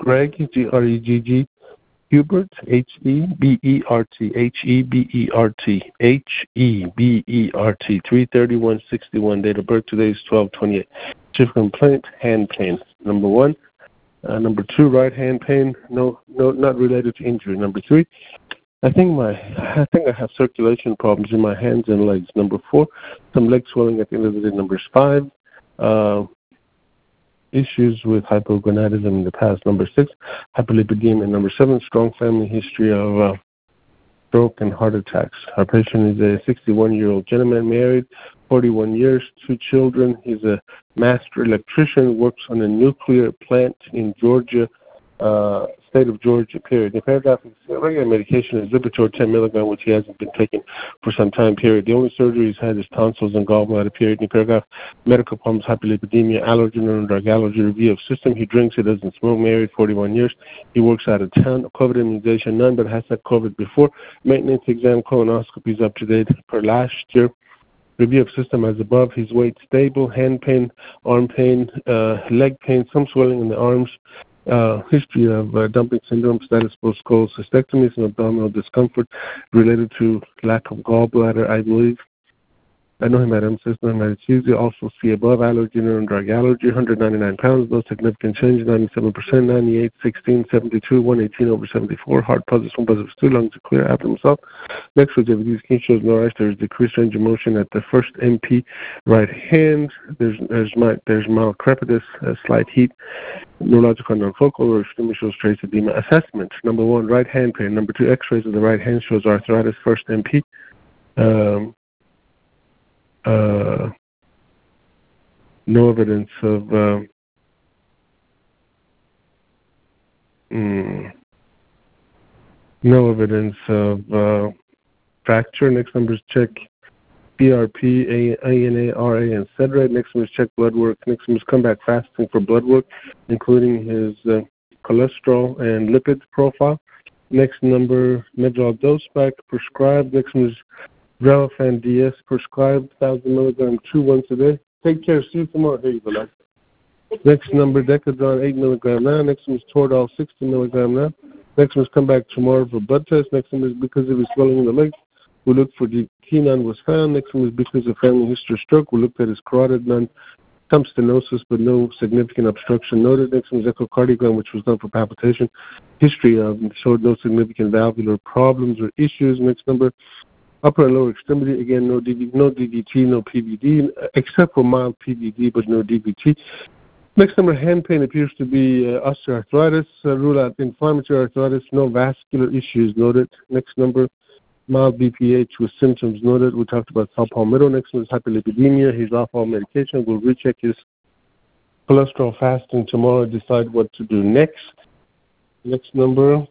Greg, Gregg, Hubert, Hebert, Hebert, 33161. Date of birth today is 12/28. Chief complaint, hand pain. Number 1. Number 2, right hand pain. No, not related to injury. Number 3, I think I have circulation problems in my hands and legs. Number 4, some leg swelling at the end of the day. Number 5, issues with hypogonadism in the past. Number 6, hyperlipidemia. Number 7, strong family history of stroke and heart attacks. Our patient is a 61-year-old gentleman, married, 41 years, 2 children. He's a master electrician, works on a nuclear plant in Georgia, state of Georgia, period. The paragraph is regular medication is Lipitor 10 milligram, which he hasn't been taking for some time, period. The only surgery he's had is tonsils and gallbladder, period. The paragraph, medical problems, hyperlipidemia, allergen and drug allergy, review of system. He drinks, he doesn't smoke, married, 41 years. He works out of town. COVID immunization, none, but has had COVID before. Maintenance exam, colonoscopy is up to date per last year. Review of system as above. His weight stable, hand pain, arm pain, leg pain, some swelling in the arms. History of dumping syndrome, status post cholecystectomy, and abdominal discomfort related to lack of gallbladder, I believe. I know him at system anesthesia. Also see above, allergen and drug allergy, 199 pounds, no significant change, 97%, 98, 16, 72, 118 over 74, heart positive, 1 positive, 2, lungs are clear, abdomen soft. Next with these skin shows no rash. There's decreased range of motion at the first MP right hand. There's mild crepitus, slight heat, neurological non-focal or extremely shows trace edema. Assessment, number 1, right hand pain. Number 2, x-rays of the right hand shows arthritis, first MP. No evidence of fracture. Next number is check PRP, ANA, RA, and Cedrate. Next one is check blood work. Next one is come back fasting for blood work, including his cholesterol and lipid profile. Next number, Medrol dose back prescribed. Next one is Relafan DS prescribed, 1,000 milligrams, 2 once a day. Take care. See you tomorrow. Here you go, lad. Next number, Decadron, 8 milligram now. Next one is Toradol, 60 milligram now. Next one is come back tomorrow for blood test. Next one is because of his swelling in the legs. We looked for the T9 was found. Next one is because of family history of stroke. We looked at his carotid, none. Some stenosis, but no significant obstruction noted. Next one is echocardiogram, which was done for palpitation. History of showed no significant valvular problems or issues. Next number, upper and lower extremity, again, no DVT, no PVD, except for mild PVD, but no DVT. Next number, hand pain appears to be osteoarthritis. Rule out inflammatory arthritis, no vascular issues noted. Next number, mild BPH with symptoms noted. We talked about salpalmiddle. Next one is hyperlipidemia. He's off all medication. We'll recheck his cholesterol fasting tomorrow, decide what to do next. Next number,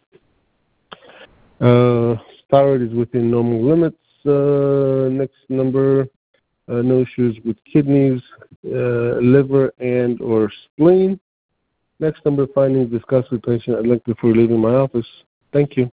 thyroid is within normal limits. Next number, no issues with kidneys, liver, and or spleen. Next number, findings discussed with patient at length before leaving my office. Thank you.